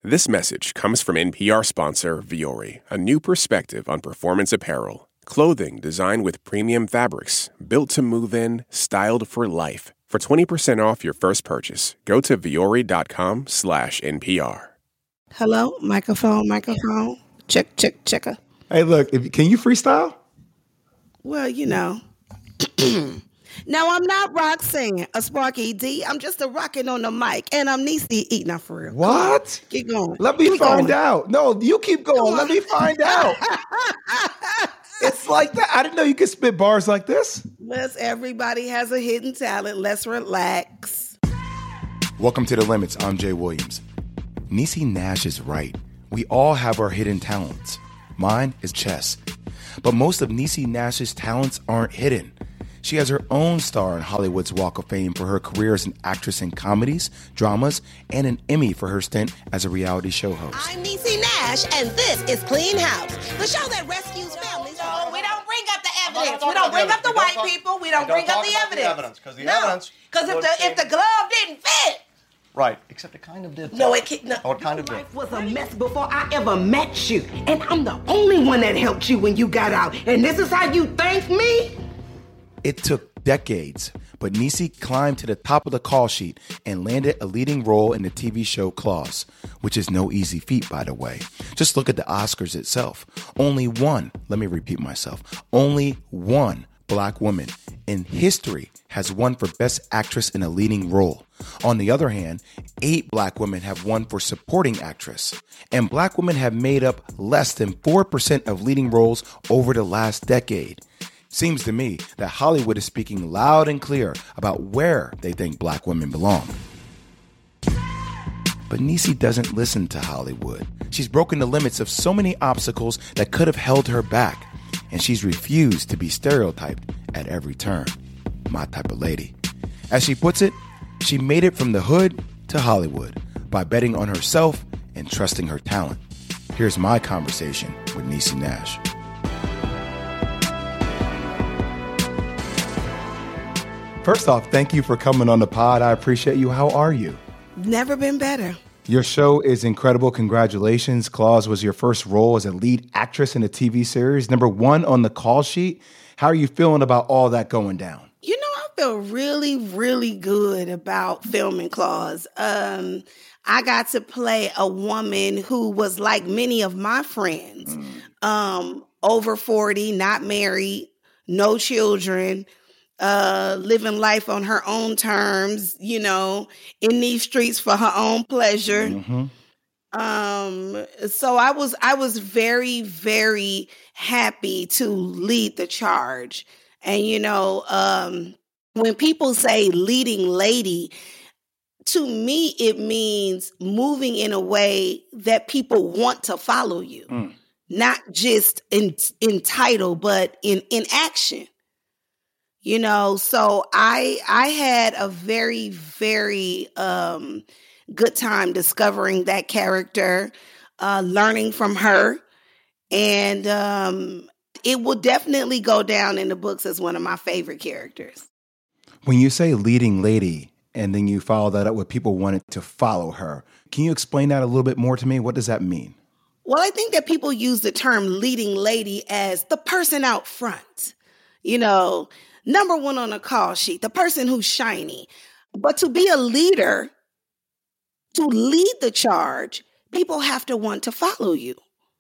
This message comes from NPR sponsor Vuori, a new perspective on performance apparel. Clothing designed with premium fabrics, built to move in, styled for life. For 20% off your first purchase, go to vuori.com/NPR. Hello, microphone. Checker. Hey, look, can you freestyle? Well, you know. No, I'm not Roxanne, a Sparky D. I'm just a rocking on the mic, and I'm Niecy eating up for real. What? Keep going. Let me find out. No, you keep going. Let me find out. It's like that. I didn't know you could spit bars like this. Everybody has a hidden talent. Let's relax. Welcome to The Limits. I'm Jay Williams. Niecy Nash is right. We all have our hidden talents. Mine is chess. But most of Niecy Nash's talents aren't hidden. She has her own star on Hollywood's Walk of Fame for her career as an actress in comedies, dramas, and an Emmy for her stint as a reality show host. I'm Niecy Nash, and this is Clean House, the show that rescues families. No, we don't bring up the evidence. We don't bring up the white people. We don't bring up the evidence. Because if the glove didn't fit. Right, except it kind of did. No, it can't. No. Oh, it kind of did. Life was a mess before I ever met you, and I'm the only one that helped you when you got out. And this is how you thank me? It took decades, but Niecy climbed to the top of the call sheet and landed a leading role in the TV show Claws, which is no easy feat, by the way. Just look at the Oscars itself. Only one Black woman in history has won for Best Actress in a Leading Role. On the other hand, 8 Black women have won for Supporting Actress, and Black women have made up less than 4% of leading roles over the last decade. Seems to me that Hollywood is speaking loud and clear about where they think Black women belong. But Niecy doesn't listen to Hollywood. She's broken the limits of so many obstacles that could have held her back, and she's refused to be stereotyped at every turn. My type of lady. As she puts it, she made it from the hood to Hollywood by betting on herself and trusting her talent. Here's my conversation with Niecy Nash. First off, thank you for coming on the pod. I appreciate you. How are you? Never been better. Your show is incredible. Congratulations. Claws was your first role as a lead actress in a TV series. Number 1 on the call sheet. How are you feeling about all that going down? You know, I feel really, really good about filming Claws. I got to play a woman who was like many of my friends, over 40, not married, no children, living life on her own terms, you know, in these streets for her own pleasure. Mm-hmm. So I was very, very happy to lead the charge. And, you know, when people say leading lady, to me, it means moving in a way that people want to follow you, not just in title, but in action. You know, so I had a very, very good time discovering that character, learning from her, and it will definitely go down in the books as one of my favorite characters. When you say leading lady, and then you follow that up with people wanting to follow her, can you explain that a little bit more to me? What does that mean? Well, I think that people use the term leading lady as the person out front, you know, number 1 on a call sheet, the person who's shiny. But to be a leader, to lead the charge, people have to want to follow you.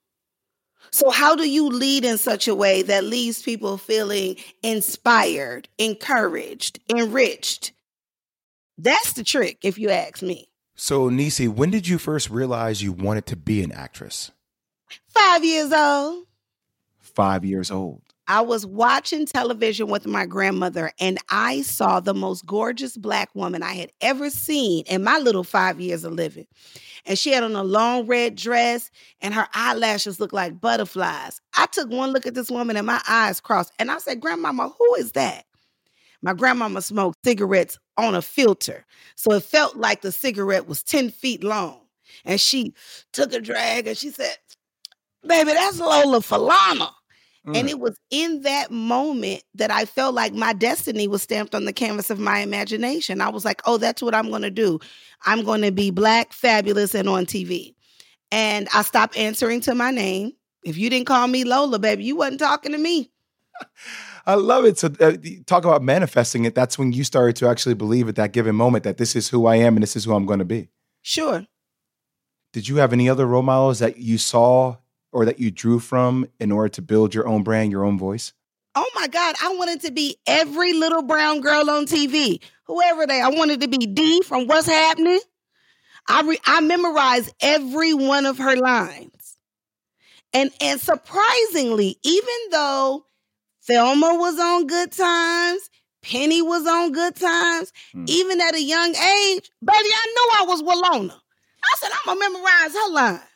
So how do you lead in such a way that leaves people feeling inspired, encouraged, enriched? That's the trick, if you ask me. So, Niecy, when did you first realize you wanted to be an actress? 5 years old. 5 years old. I was watching television with my grandmother, and I saw the most gorgeous Black woman I had ever seen in my little 5 years of living. And she had on a long red dress, and her eyelashes looked like butterflies. I took one look at this woman, and my eyes crossed. And I said, Grandmama, who is that? My grandmama smoked cigarettes on a filter, so it felt like the cigarette was 10 feet long. And she took a drag, and she said, baby, that's Lola Falana. And it was in that moment that I felt like my destiny was stamped on the canvas of my imagination. I was like, oh, that's what I'm going to do. I'm going to be Black, fabulous, and on TV. And I stopped answering to my name. If you didn't call me Lola, baby, you wasn't talking to me. I love it. So talk about manifesting it. That's when you started to actually believe at that given moment that this is who I am and this is who I'm going to be. Sure. Did you have any other role models that you saw or that you drew from in order to build your own brand, your own voice? Oh my God, I wanted to be every little brown girl on TV. Whoever they, I wanted to be Dee from What's Happening. I memorized every one of her lines. And surprisingly, even though Thelma was on Good Times, Penny was on Good Times, even at a young age, baby, I knew I was Walona. I said, I'm going to memorize her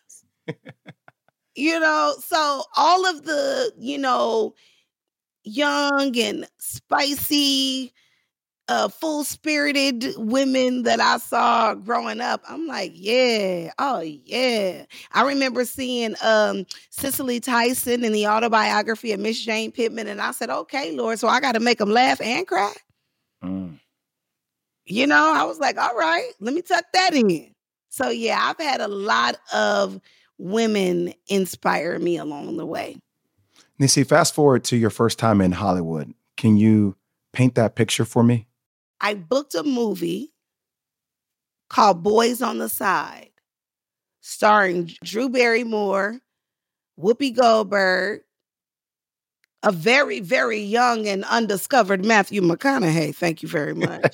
lines. So all of the, young and spicy, full-spirited women that I saw growing up, I'm like, yeah, oh yeah. I remember seeing Cicely Tyson in the autobiography of Miss Jane Pittman, and I said, okay, Lord, so I got to make them laugh and cry. I was like, all right, let me tuck that in. So yeah, I've had a lot of women inspire me along the way. Nisi, fast forward to your first time in Hollywood. Can you paint that picture for me? I booked a movie called Boys on the Side, starring Drew Barrymore, Whoopi Goldberg, a very, very young and undiscovered Matthew McConaughey. Thank you very much.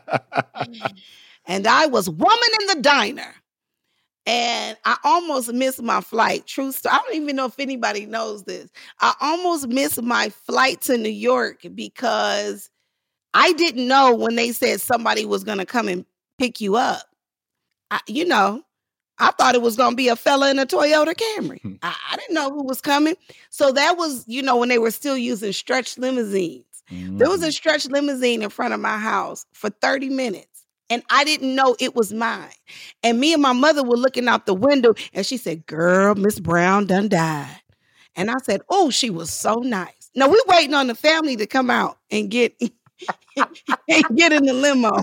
And I was woman in the diner. And I almost missed my flight. True story. I don't even know if anybody knows this. I almost missed my flight to New York because I didn't know when they said somebody was going to come and pick you up. I thought it was going to be a fella in a Toyota Camry. I didn't know who was coming. So that was, when they were still using stretch limousines. There was a stretch limousine in front of my house for 30 minutes. And I didn't know it was mine. And me and my mother were looking out the window and she said, girl, Miss Brown done died. And I said, oh, she was so nice. Now we're waiting on the family to come out and get in the limo.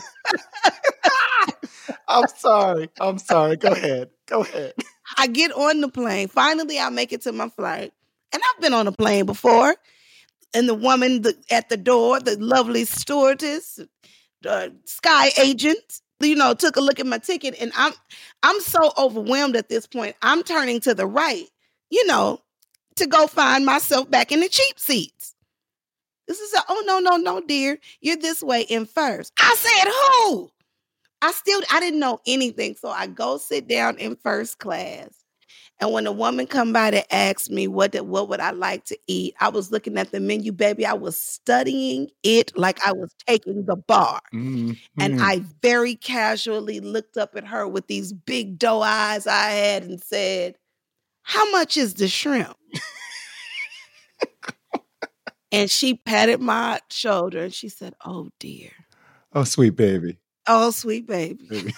I'm sorry. Go ahead. I get on the plane. Finally, I make it to my flight. And I've been on a plane before. And the woman at the door, the lovely stewardess, sky agent, took a look at my ticket, and I'm so overwhelmed at this point. I'm turning to the right, to go find myself back in the cheap seats. This is no, dear. You're this way in first. I said, who? I didn't know anything. So I go sit down in first class. And when the woman come by to ask me what would I like to eat, I was looking at the menu, baby. I was studying it like I was taking the bar. And I very casually looked up at her with these big doe eyes I had and said, how much is the shrimp? And she patted my shoulder and she said, oh, dear. Oh, sweet baby. Oh, sweet baby.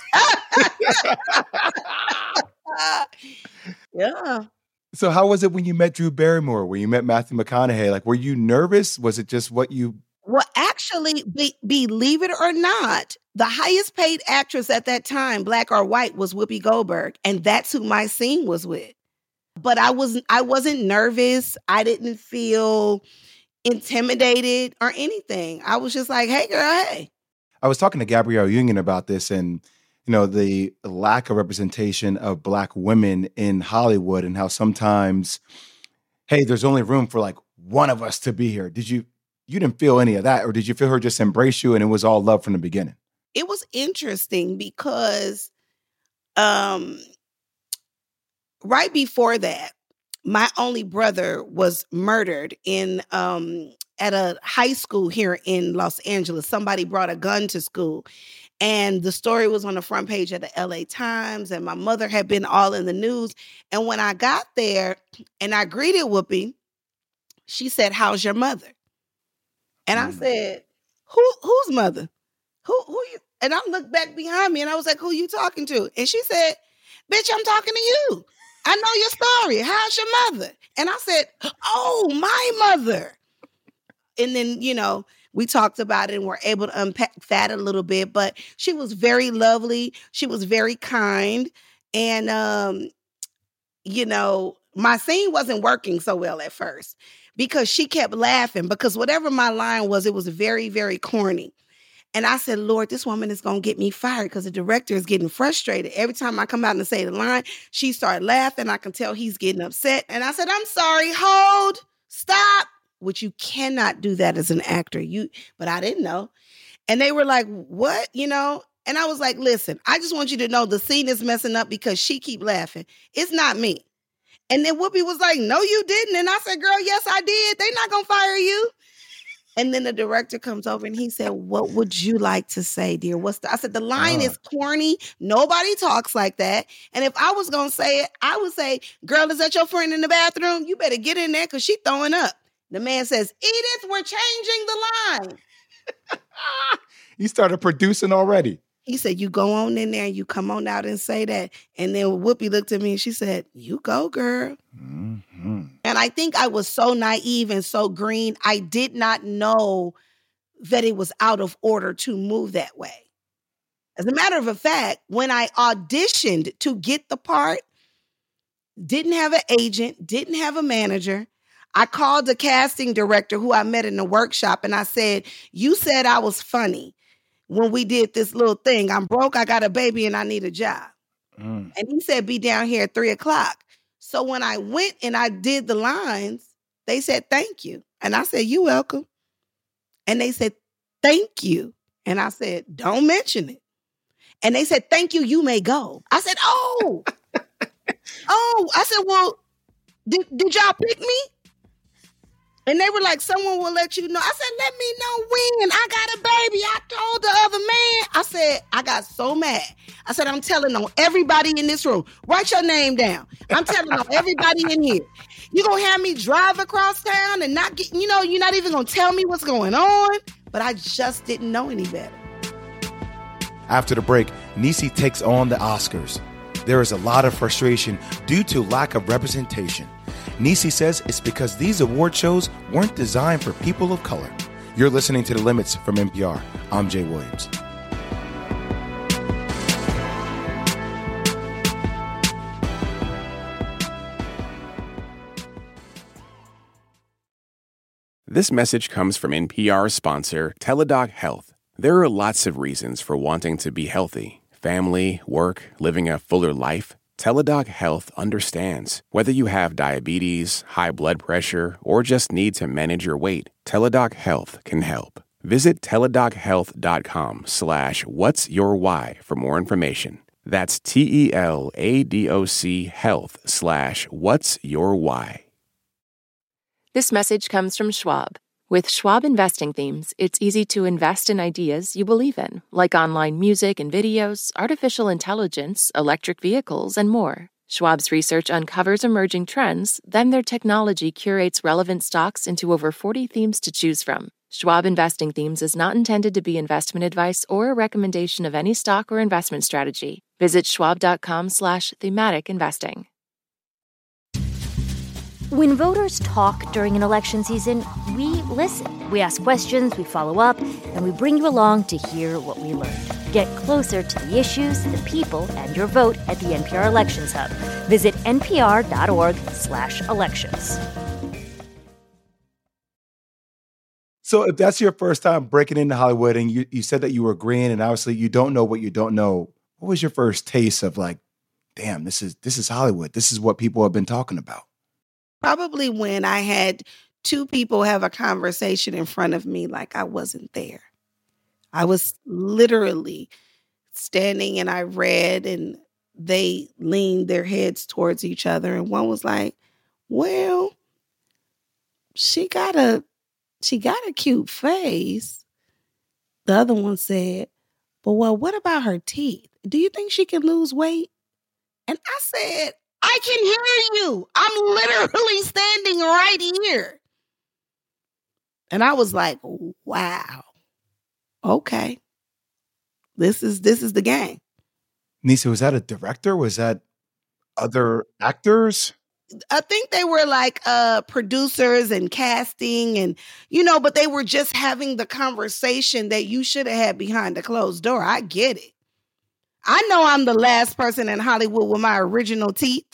Yeah. So how was it when you met Drew Barrymore, when you met Matthew McConaughey? Like, were you nervous? Was it just what you... Well, actually, believe it or not, the highest paid actress at that time, black or white, was Whoopi Goldberg. And that's who my scene was with. But I wasn't nervous. I didn't feel intimidated or anything. I was just like, hey, girl, hey. I was talking to Gabrielle Union about this and, the lack of representation of Black women in Hollywood and how sometimes, hey, there's only room for like one of us to be here. You didn't feel any of that, or did you feel her just embrace you and it was all love from the beginning? It was interesting because right before that, my only brother was murdered at a high school here in Los Angeles. Somebody brought a gun to school. And the story was on the front page of the LA Times, and my mother had been all in the news. And when I got there and I greeted Whoopi, she said, how's your mother? And I said, whose mother? Who you? And I looked back behind me and I was like, who you talking to? And she said, bitch, I'm talking to you. I know your story. How's your mother? And I said, oh, my mother. And then, we talked about it and were able to unpack that a little bit. But she was very lovely. She was very kind. And my scene wasn't working so well at first because she kept laughing because whatever my line was, it was very, very corny. And I said, Lord, this woman is going to get me fired because the director is getting frustrated. Every time I come out and say the line, she started laughing. I can tell he's getting upset. And I said, I'm sorry, hold, stop. Which you cannot do that as an actor. But I didn't know. And they were like, what? And I was like, listen, I just want you to know the scene is messing up because she keep laughing. It's not me. And then Whoopi was like, no, you didn't. And I said, girl, yes, I did. They're not going to fire you. And then the director comes over and he said, what would you like to say, dear? I said, the line is corny. Nobody talks like that. And if I was going to say it, I would say, girl, is that your friend in the bathroom? You better get in there because she's throwing up. The man says, Edith, we're changing the line. You started producing already. He said, you go on in there, you come on out and say that. And then Whoopi looked at me and she said, you go, girl. Mm-hmm. And I think I was so naive and so green, I did not know that it was out of order to move that way. As a matter of fact, when I auditioned to get the part, didn't have an agent, didn't have a manager. I called the casting director who I met in the workshop and I said, you said I was funny when we did this little thing. I'm broke, I got a baby, and I need a job. And he said, be down here at 3:00. So when I went and I did the lines, they said, thank you. And I said, you welcome. And they said, thank you. And I said, don't mention it. And they said, thank you, you may go. I said, oh. I said, well, did y'all pick me? And they were like, someone will let you know. I said, let me know when. I got a baby. I told the other man. I said, I got so mad. I said, I'm telling on everybody in this room. Write your name down. I'm telling on everybody in here. You're going to have me drive across town and not get, you're not even going to tell me what's going on. But I just didn't know any better. After the break, Niecy takes on the Oscars. There is a lot of frustration due to lack of representation. Niecy says it's because these award shows weren't designed for people of color. You're listening to The Limits from NPR. I'm Jay Williams. This message comes from NPR sponsor Teladoc Health. There are lots of reasons for wanting to be healthy. Family, work, living a fuller life. Teladoc Health understands. Whether you have diabetes, high blood pressure, or just need to manage your weight, Teladoc Health can help. Visit teladochealth.com/whatsyourwhy for more information. That's TELADOC health/whatsyourwhy. This message comes from Schwab. With Schwab Investing Themes, it's easy to invest in ideas you believe in, like online music and videos, artificial intelligence, electric vehicles, and more. Schwab's research uncovers emerging trends, then their technology curates relevant stocks into over 40 themes to choose from. Schwab Investing Themes is not intended to be investment advice or a recommendation of any stock or investment strategy. Visit schwab.com/thematic investing. When voters talk during an election season, we listen. We ask questions, we follow up, and we bring you along to hear what we learned. Get closer to the issues, the people, and your vote at the NPR Elections Hub. Visit npr.org/elections. So if that's your first time breaking into Hollywood and you said that you were green and obviously you don't know what you don't know, what was your first taste of like, damn, this is Hollywood. This is what people have been talking about? Probably when I had two people have a conversation in front of me like I wasn't there. I was literally standing and I read and they leaned their heads towards each other. And one was like, well, she got a cute face. The other one said, but well, what about her teeth? Do you think she can lose weight? And I said, I can hear you. I'm literally standing right here. And I was like, wow. Okay. This is the game. Niecy, was that a director? Was that other actors? I think they were like producers and casting and, but they were just having the conversation that you should have had behind a closed door. I get it. I know I'm the last person in Hollywood with my original teeth,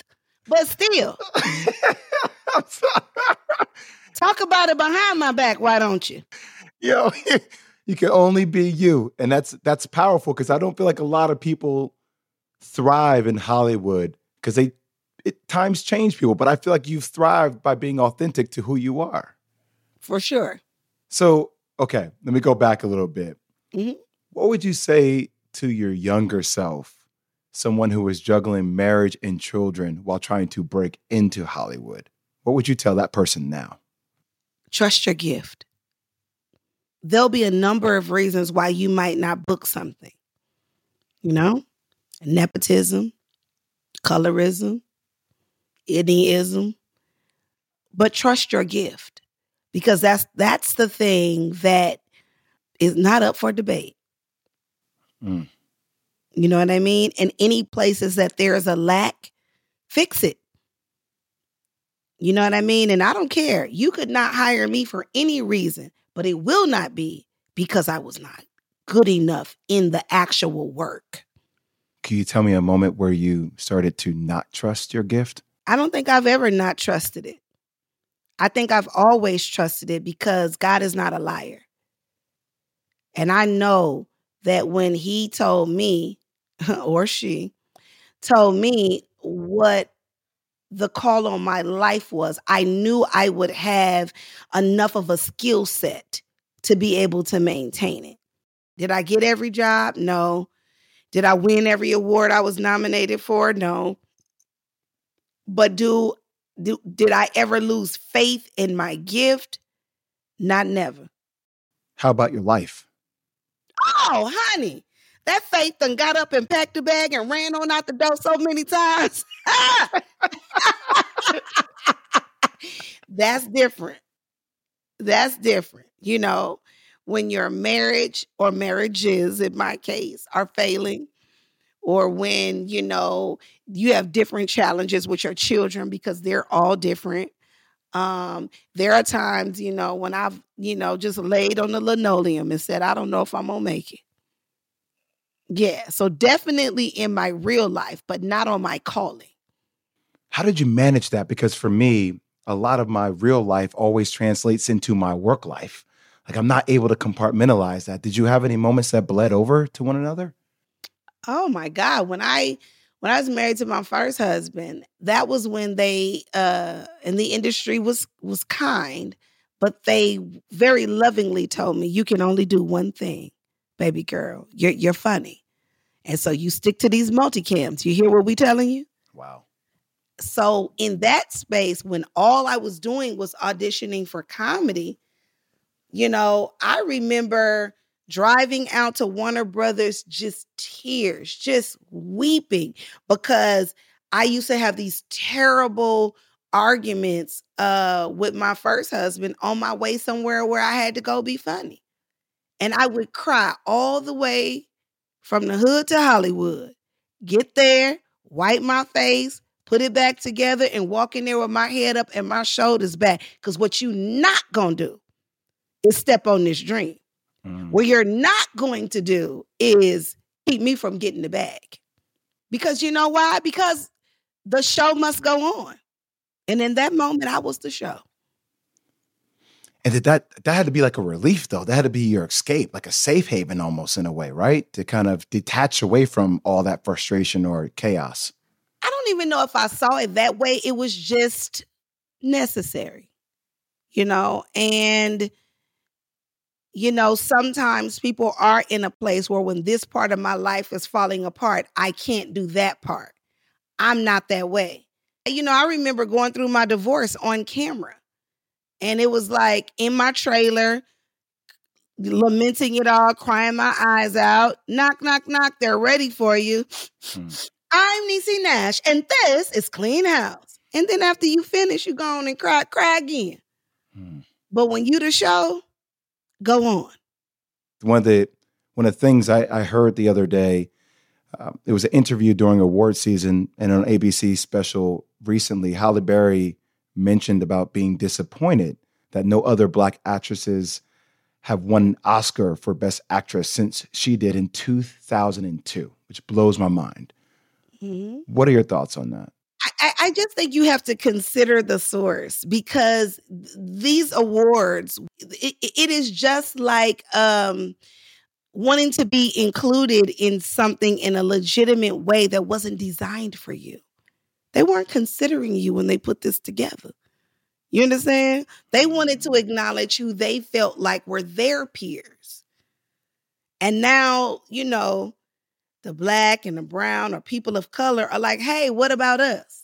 But still, I'm sorry. talk about it behind my back, why don't you? Yo, you can only be you. And that's powerful because I don't feel like a lot of people thrive in Hollywood because times change people, but I feel like you've thrived by being authentic to who you are. For sure. So, okay, let me go back a little bit. Mm-hmm. What would you say to your younger self, someone who was juggling marriage and children while trying to break into Hollywood? What would you tell that person now? Trust your gift. There'll be a number of reasons why you might not book something. You know? Nepotism, colorism, anyism. But trust your gift. Because that's the thing that is not up for debate. Mm. You know what I mean? And any places that there is a lack, fix it. You know what I mean? And I don't care. You could not hire me for any reason, but it will not be because I was not good enough in the actual work. Can you tell me a moment where you started to not trust your gift? I don't think I've ever not trusted it. I think I've always trusted it because God is not a liar. And I know that when he told me, or she told me what the call on my life was, I knew I would have enough of a skill set to be able to maintain it. Did I get every job? No. Did I win every award I was nominated for? No. But did I ever lose faith in my gift? Not never. How about your life? Oh, honey, that faith done got up and packed a bag and ran on out the door so many times. That's different. That's different. You know, when your marriage or marriages, in my case, are failing, or when, you know, you have different challenges with your children because they're all different. There are times, you know, when I've, you know, just laid on the linoleum and said, I don't know if I'm going to make it. Yeah. So definitely in my real life, but not on my calling. How did you manage that? Because for me, a lot of my real life always translates into my work life. Like I'm not able to compartmentalize that. Did you have any moments that bled over to one another? Oh my God. When I was married to my first husband, that was when they in the industry was kind, but they very lovingly told me, you can only do one thing, baby girl. You're funny. And so you stick to these multicams. You hear what we telling you? Wow. So in that space, when all I was doing was auditioning for comedy, you know, I remember driving out to Warner Brothers, just tears, just weeping, because I used to have these terrible arguments with my first husband on my way somewhere where I had to go be funny. And I would cry all the way from the hood to Hollywood, get there, wipe my face, put it back together, and walk in there with my head up and my shoulders back. Because what you not going to do is step on this dream. What you're not going to do is keep me from getting the bag. Because you know why? Because the show must go on. And in that moment, I was the show. And that had to be like a relief, though. That had to be your escape, like a safe haven almost in a way, right? To kind of detach away from all that frustration or chaos. I don't even know if I saw it that way. It was just necessary, you know? And you know, sometimes people are in a place where when this part of my life is falling apart, I can't do that part. I'm not that way. You know, I remember going through my divorce on camera. And it was like in my trailer, lamenting it all, crying my eyes out. Knock, knock, knock. They're ready for you. I'm Niecy Nash, and this is Clean House. And then after you finish, you go on and cry again. But when you the show, go on. One of the things I heard the other day, it was an interview during award season, and on ABC special recently, Halle Berry mentioned about being disappointed that no other Black actresses have won an Oscar for Best Actress since she did in 2002, which blows my mind. Mm-hmm. What are your thoughts on that? I just think you have to consider the source, because these awards, it is just like wanting to be included in something in a legitimate way that wasn't designed for you. They weren't considering you when they put this together. You understand? They wanted to acknowledge who they felt like were their peers. And now, you know, the Black and the brown or people of color are like, hey, what about us?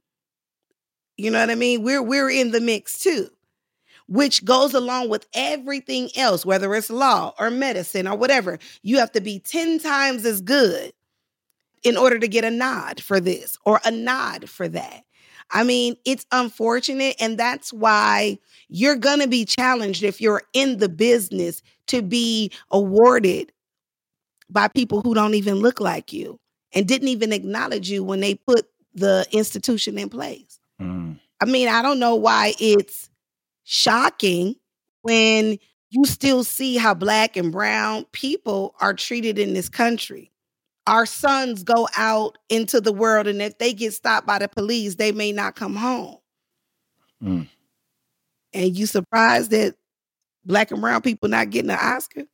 You know what I mean? We're in the mix too, which goes along with everything else, whether it's law or medicine or whatever. You have to be 10 times as good in order to get a nod for this or a nod for that. I mean, it's unfortunate, and that's why you're going to be challenged if you're in the business to be awarded by people who don't even look like you and didn't even acknowledge you when they put the institution in place. I mean, I don't know why it's shocking when you still see how Black and brown people are treated in this country. Our sons go out into the world, and if they get stopped by the police, they may not come home. And you surprised that Black and brown people not getting an Oscar?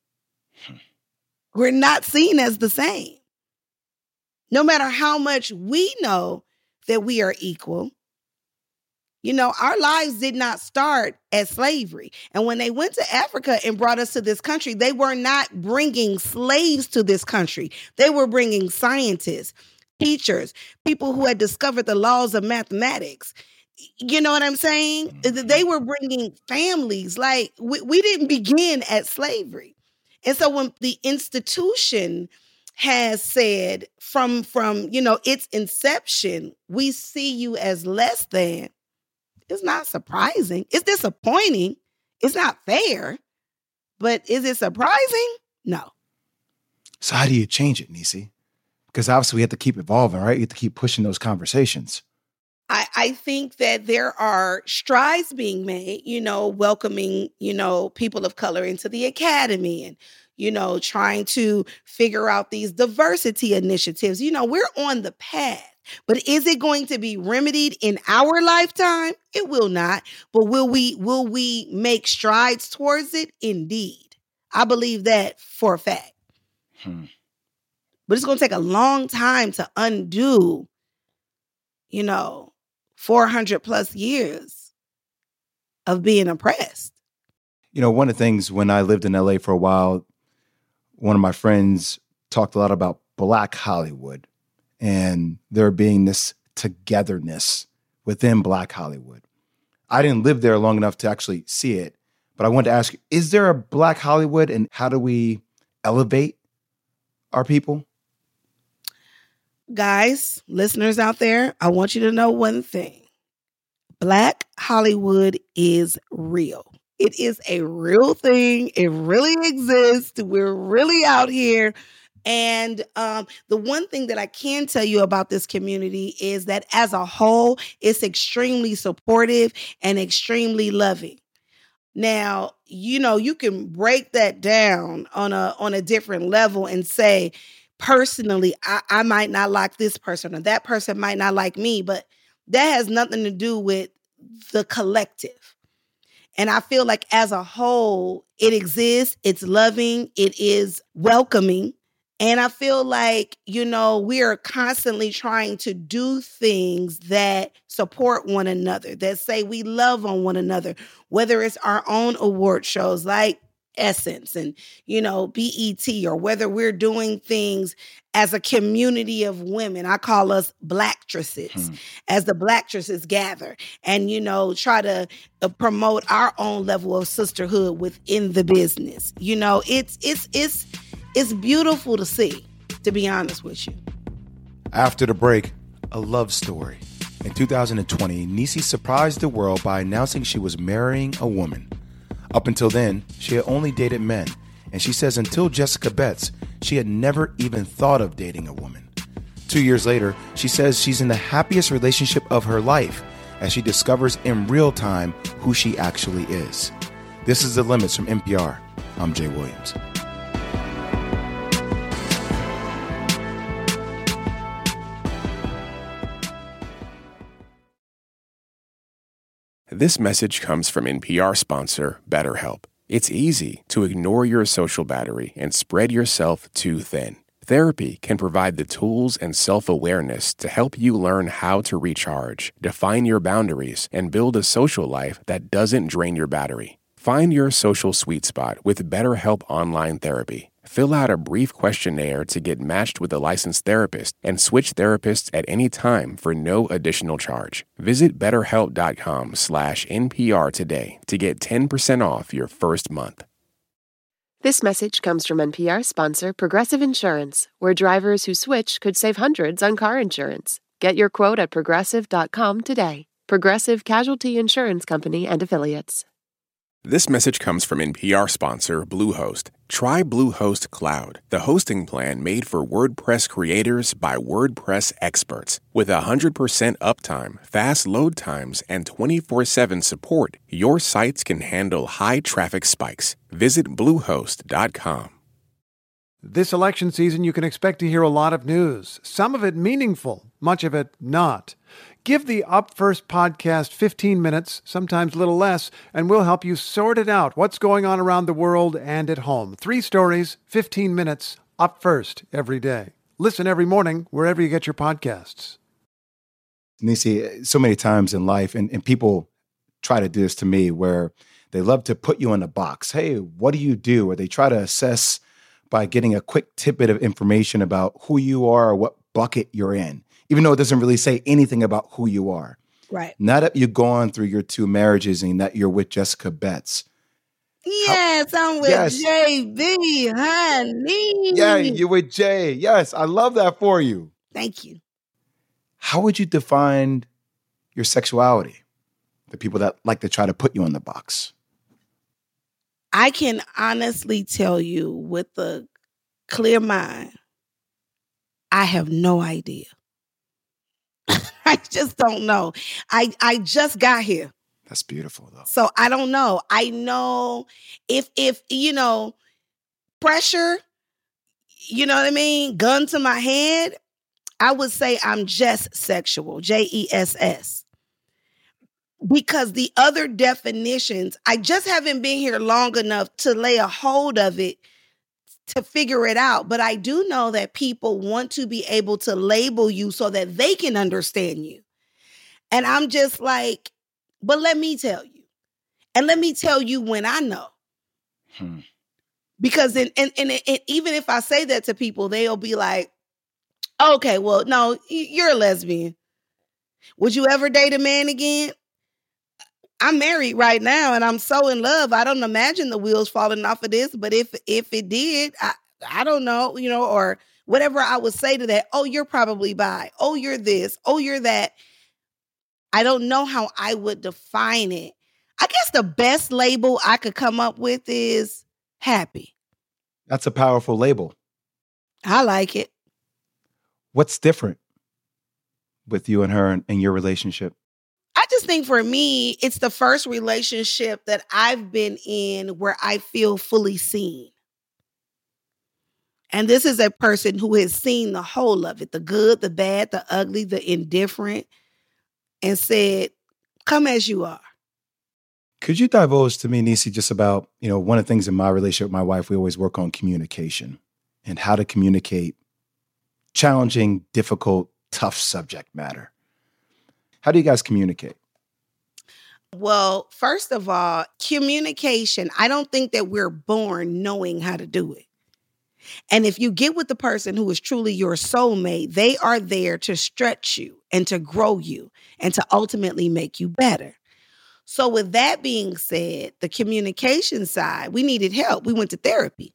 We're not seen as the same. No matter how much we know that we are equal, you know, our lives did not start as slavery. And when they went to Africa and brought us to this country, they were not bringing slaves to this country. They were bringing scientists, teachers, people who had discovered the laws of mathematics. You know what I'm saying? They were bringing families. Like, we didn't begin at slavery. And so when the institution has said from you know, its inception, we see you as less than, it's not surprising. It's disappointing. It's not fair. But is it surprising? No. So how do you change it, Niecy? Because obviously we have to keep evolving, right? You have to keep pushing those conversations. I think that there are strides being made, you know, welcoming, you know, people of color into the academy and, you know, trying to figure out these diversity initiatives. You know, we're on the path. But is it going to be remedied in our lifetime? It will not. But will we make strides towards it? Indeed. I believe that for a fact. But it's going to take a long time to undo, you know, 400 plus years of being oppressed. You know, one of the things when I lived in LA for a while, one of my friends talked a lot about Black Hollywood. And there being this togetherness within Black Hollywood. I didn't live there long enough to actually see it, but I wanted to ask you, is there a Black Hollywood, and how do we elevate our people? Guys, listeners out there, I want you to know one thing. Black Hollywood is real. It is a real thing. It really exists. We're really out here. And the one thing that I can tell you about this community is that as a whole, it's extremely supportive and extremely loving. Now, you know, you can break that down on a different level and say, personally, I might not like this person or that person might not like me, but that has nothing to do with the collective. And I feel like as a whole, it exists, it's loving, it is welcoming. And I feel like, you know, we are constantly trying to do things that support one another, that say we love on one another, whether it's our own award shows like Essence and, you know, BET, or whether we're doing things as a community of women. I call us Blacktresses, as the Blacktresses gather and, you know, try to promote our own level of sisterhood within the business. You know, it's beautiful to see, to be honest with you. After the break, a love story. In 2020, Niecy surprised the world by announcing she was marrying a woman. Up until then, she had only dated men, and she says until Jessica Betts, she had never even thought of dating a woman. 2 years later, she says she's in the happiest relationship of her life as she discovers in real time who she actually is. This is The Limits from NPR. I'm Jay Williams. This message comes from NPR sponsor BetterHelp. It's easy to ignore your social battery and spread yourself too thin. Therapy can provide the tools and self-awareness to help you learn how to recharge, define your boundaries, and build a social life that doesn't drain your battery. Find your social sweet spot with BetterHelp Online Therapy. Fill out a brief questionnaire to get matched with a licensed therapist and switch therapists at any time for no additional charge. Visit BetterHelp.com/NPR today to get 10% off your first month. This message comes from NPR sponsor Progressive Insurance, where drivers who switch could save hundreds on car insurance. Get your quote at Progressive.com today. Progressive Casualty Insurance Company and Affiliates. This message comes from NPR sponsor Bluehost. Try Bluehost Cloud, the hosting plan made for WordPress creators by WordPress experts. With 100% uptime, fast load times, and 24/7 support, your sites can handle high traffic spikes. Visit Bluehost.com. This election season, you can expect to hear a lot of news, some of it meaningful, much of it not. Give the Up First podcast 15 minutes, sometimes a little less, and we'll help you sort it out, what's going on around the world and at home. 3 stories, 15 minutes, Up First every day. Listen every morning wherever you get your podcasts. Niecy, so many times in life, and people try to do this to me, where they love to put you in a box. Hey, what do you do? Or they try to assess by getting a quick tidbit of information about who you are or what bucket you're in, even though it doesn't really say anything about who you are. Right. Now that you've gone through your 2 marriages and that you're with Jessica Betts. Yes, I'm with JB, honey. Yeah, you're with Jay. Yes, I love that for you. Thank you. How would you define your sexuality? The people that like to try to put you in the box. I can honestly tell you with a clear mind, I have no idea. I just don't know. I just got here. That's beautiful, though. So I don't know. I know if pressure, you know what I mean? Gun to my head, I would say I'm just sexual, JESS. Because the other definitions, I just haven't been here long enough to lay a hold of it to figure it out. But I do know that people want to be able to label you so that they can understand you. And I'm just like, but let me tell you. And let me tell you when I know. Because and even if I say that to people, they'll be like, okay, well, no, you're a lesbian. Would you ever date a man again? I'm married right now and I'm so in love. I don't imagine the wheels falling off of this, but if it did, I don't know, or whatever I would say to that. Oh, you're probably bi. Oh, you're this. Oh, you're that. I don't know how I would define it. I guess the best label I could come up with is happy. That's a powerful label. I like it. What's different with you and her and your relationship? I just think for me, it's the first relationship that I've been in where I feel fully seen. And this is a person who has seen the whole of it, the good, the bad, the ugly, the indifferent, and said, come as you are. Could you divulge to me, Niecy, just about, one of the things in my relationship with my wife, we always work on communication and how to communicate challenging, difficult, tough subject matter. How do you guys communicate? Well, first of all, communication, I don't think that we're born knowing how to do it. And if you get with the person who is truly your soulmate, they are there to stretch you and to grow you and to ultimately make you better. So with that being said, the communication side, we needed help. We went to therapy.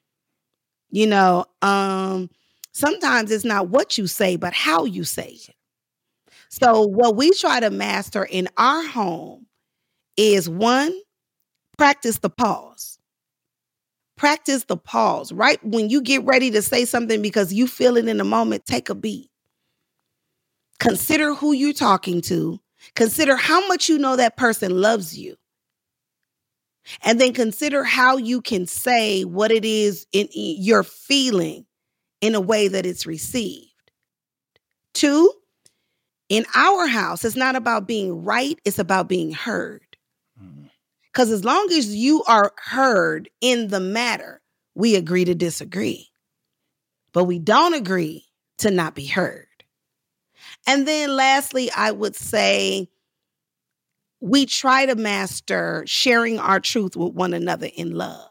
Sometimes it's not what you say, but how you say it. So what we try to master in our home is 1, practice the pause. Practice the pause. Right when you get ready to say something because you feel it in the moment, take a beat. Consider who you're talking to. Consider how much you know that person loves you. And then consider how you can say what it is you're feeling in a way that it's received. 2, In our house, it's not about being right, it's about being heard. Because as long as you are heard in the matter, we agree to disagree. But we don't agree to not be heard. And then lastly, I would say we try to master sharing our truth with one another in love.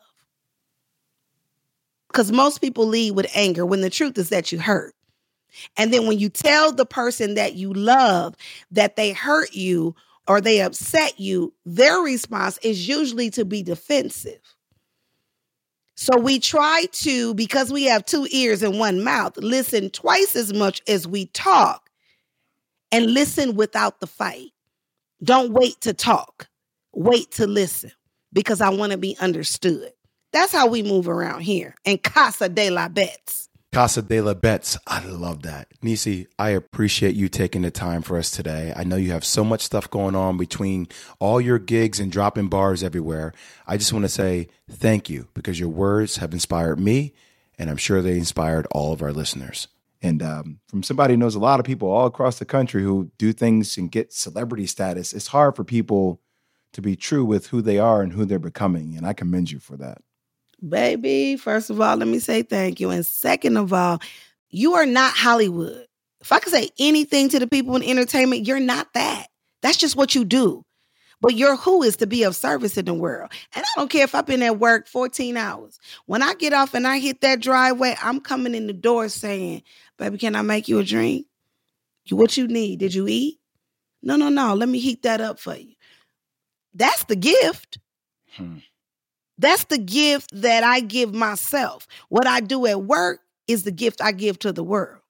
Because most people lead with anger when the truth is that you hurt. And then when you tell the person that you love that they hurt you or they upset you, their response is usually to be defensive. So we try to, because we have 2 ears and 1 mouth, listen twice as much as we talk and listen without the fight. Don't wait to talk. Wait to listen because I want to be understood. That's how we move around here in Casa de la Bets. Casa de la Bets. I love that. Niecy, I appreciate you taking the time for us today. I know you have so much stuff going on between all your gigs and dropping bars everywhere. I just want to say thank you because your words have inspired me, and I'm sure they inspired all of our listeners. And from somebody who knows a lot of people all across the country who do things and get celebrity status, it's hard for people to be true with who they are and who they're becoming. And I commend you for that. Baby, first of all, let me say thank you. And second of all, you are not Hollywood. If I could say anything to the people in entertainment, you're not that. That's just what you do. But your who is to be of service in the world. And I don't care if I've been at work 14 hours. When I get off and I hit that driveway, I'm coming in the door saying, baby, can I make you a drink? What you need? Did you eat? No. Let me heat that up for you. That's the gift. That's the gift that I give myself. What I do at work is the gift I give to the world.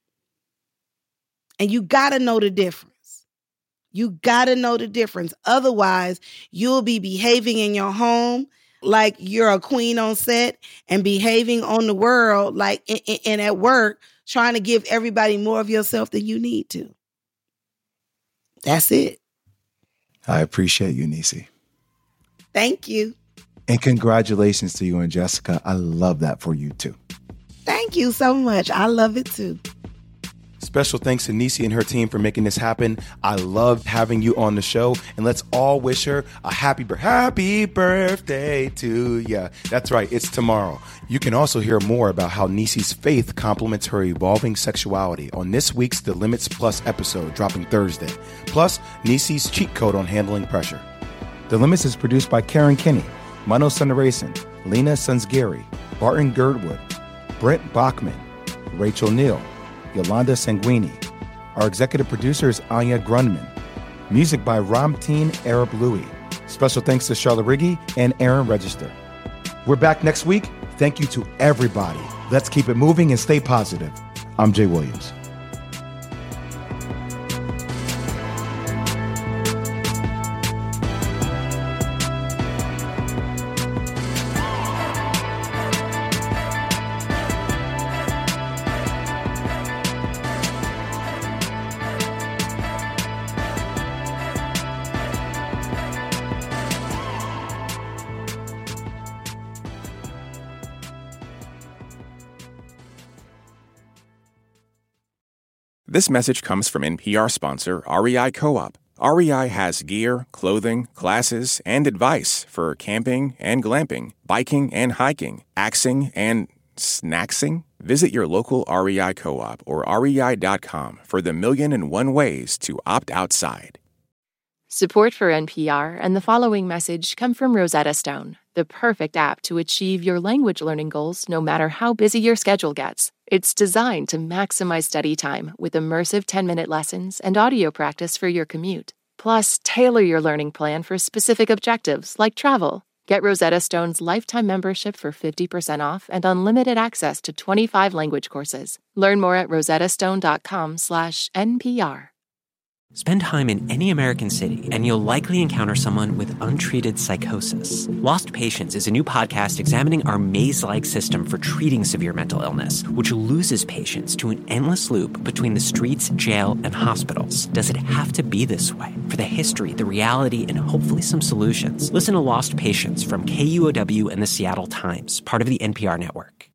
And you got to know the difference. You got to know the difference. Otherwise, you'll be behaving in your home like you're a queen on set and behaving on the world like and at work trying to give everybody more of yourself than you need to. That's it. I appreciate you, Niecy. Thank you. And congratulations to you and Jessica. I love that for you too. Thank you so much. I love it too. Special thanks to Niecy and her team for making this happen. I loved having you on the show, and let's all wish her a happy birthday to ya. That's right, it's tomorrow. You can also hear more about how Niecy's faith complements her evolving sexuality on this week's The Limits Plus episode dropping Thursday. Plus, Niecy's cheat code on handling pressure. The Limits is produced by Karen Kinney, Mano Sundaresan, Lena Sunsgary, Barton Girdwood, Brent Bachman, Rachel Neal, Yolanda Sanguini. Our executive producer is Anya Grundman. Music by Ramteen Arab Louie. Special thanks to Charlotte Riggi and Aaron Register. We're back next week. Thank you to everybody. Let's keep it moving and stay positive. I'm Jay Williams. This message comes from NPR sponsor REI Co-op. REI has gear, clothing, classes, and advice for camping and glamping, biking and hiking, axing and snacksing. Visit your local REI Co-op or rei.com for the 1,000,001 ways to opt outside. Support for NPR and the following message come from Rosetta Stone, the perfect app to achieve your language learning goals no matter how busy your schedule gets. It's designed to maximize study time with immersive 10-minute lessons and audio practice for your commute. Plus, tailor your learning plan for specific objectives like travel. Get Rosetta Stone's lifetime membership for 50% off and unlimited access to 25 language courses. Learn more at rosettastone.com/NPR. Spend time in any American city, and you'll likely encounter someone with untreated psychosis. Lost Patients is a new podcast examining our maze-like system for treating severe mental illness, which loses patients to an endless loop between the streets, jail, and hospitals. Does it have to be this way? For the history, the reality, and hopefully some solutions, listen to Lost Patients from KUOW and the Seattle Times, part of the NPR network.